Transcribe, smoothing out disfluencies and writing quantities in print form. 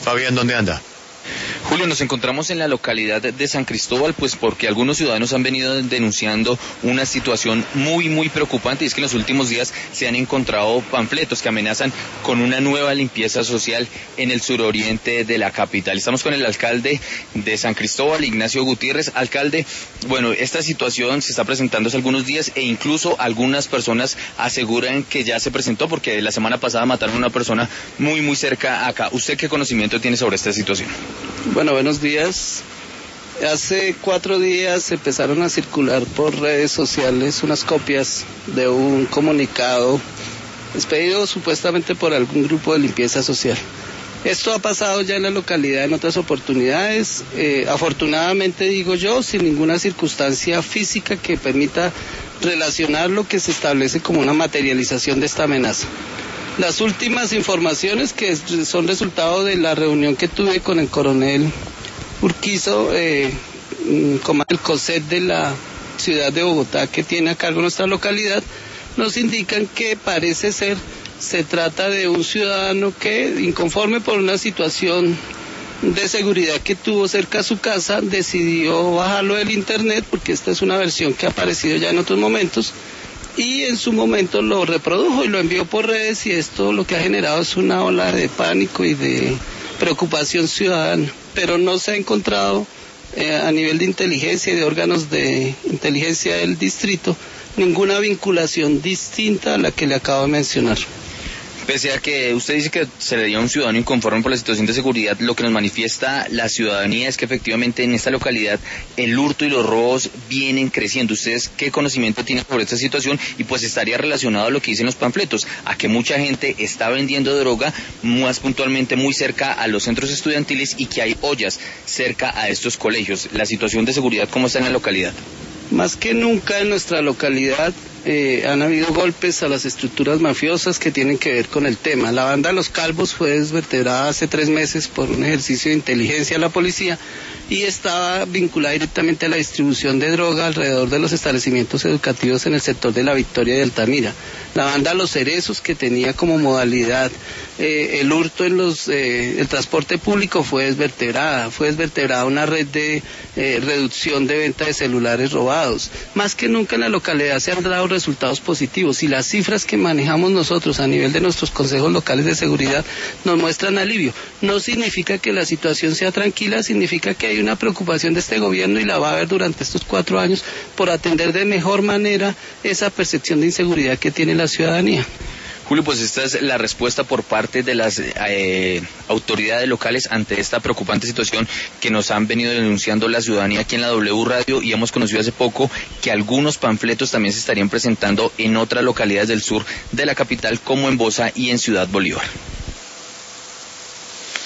Fabián, ¿dónde anda? Julio, nos encontramos en la localidad de San Cristóbal, pues porque algunos ciudadanos han venido denunciando una situación muy preocupante, y es que en los últimos días se han encontrado panfletos que amenazan con una nueva limpieza social en el suroriente de la capital. Estamos con el alcalde de San Cristóbal, Ignacio Gutiérrez. Alcalde, bueno, esta situación se está presentando hace algunos días e incluso algunas personas aseguran que ya se presentó porque la semana pasada mataron a una persona muy cerca acá. ¿Usted qué conocimiento tiene sobre esta situación? Bueno, buenos días. Hace 4 días empezaron a circular por redes sociales unas copias de un comunicado expedido supuestamente por algún grupo de limpieza social. Esto ha pasado ya en la localidad en otras oportunidades, afortunadamente digo yo, sin ninguna circunstancia física que permita relacionar lo que se establece como una materialización de esta amenaza. Las últimas informaciones que son resultado de la reunión que tuve con el coronel Urquizo, comandante del COSET de la ciudad de Bogotá, que tiene a cargo nuestra localidad, nos indican que parece ser, se trata de un ciudadano que, inconforme por una situación de seguridad que tuvo cerca a su casa, decidió bajarlo del internet, porque esta es una versión que ha aparecido ya en otros momentos, y en su momento lo reprodujo y lo envió por redes, y esto lo que ha generado es una ola de pánico y de preocupación ciudadana, pero no se ha encontrado a nivel de inteligencia y de órganos de inteligencia del distrito ninguna vinculación distinta a la que le acabo de mencionar. Pese a que usted dice que se le dio a un ciudadano inconforme por la situación de seguridad, lo que nos manifiesta la ciudadanía es que efectivamente en esta localidad el hurto y los robos vienen creciendo. ¿Ustedes qué conocimiento tienen sobre esta situación? Y pues estaría relacionado a lo que dicen los panfletos, a que mucha gente está vendiendo droga, más puntualmente muy cerca a los centros estudiantiles, y que hay ollas cerca a estos colegios. ¿La situación de seguridad cómo está en la localidad? Más que nunca en nuestra localidad han habido golpes a las estructuras mafiosas que tienen que ver con el tema. La banda Los Calvos fue desvertebrada hace 3 meses por un ejercicio de inteligencia de la policía y estaba vinculada directamente a la distribución de droga alrededor de los establecimientos educativos en el sector de La Victoria y Altamira. La banda Los Cerezos, que tenía como modalidad el hurto en el transporte público, fue desvertebrada una red de reducción de venta de celulares robados. Más que nunca en la localidad se han dado resultados positivos, y las cifras que manejamos nosotros a nivel de nuestros consejos locales de seguridad nos muestran alivio. No significa que la situación sea tranquila, significa que hay una preocupación de este gobierno, y la va a haber durante estos 4 años, por atender de mejor manera esa percepción de inseguridad que tiene la ciudadanía. Julio, pues esta es la respuesta por parte de las autoridades locales ante esta preocupante situación que nos han venido denunciando la ciudadanía aquí en la W Radio, y hemos conocido hace poco que algunos panfletos también se estarían presentando en otras localidades del sur de la capital, como en Bosa y en Ciudad Bolívar.